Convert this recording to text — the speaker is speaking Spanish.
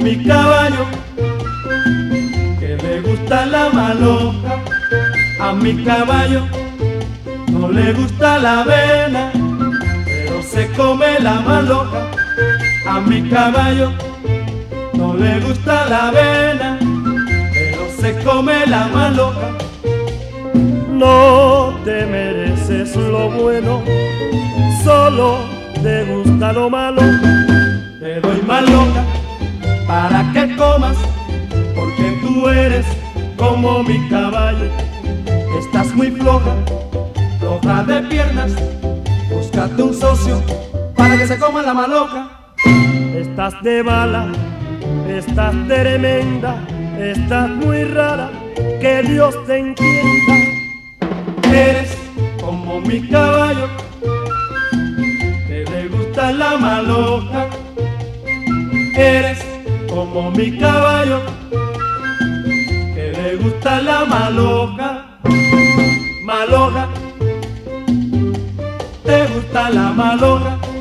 mi caballo, que le gusta la maloca. A mi caballo no le gusta la avena, pero se come la maloca. A mi caballo no le gusta la avena, pero se come la maloca. No te mereces lo bueno, solo te gusta lo malo. Te doy maloca para que comas, porque tú eres como mi caballo. Estás muy floja, floja de piernas. Búscate un socio para que se coma la maloca. Estás de bala, estás tremenda, estás muy rara, que Dios te entienda. Eres como mi caballo, que le gusta la maloca. Eres como mi caballo, que le gusta la maloca. Maloca, te gusta la maloca.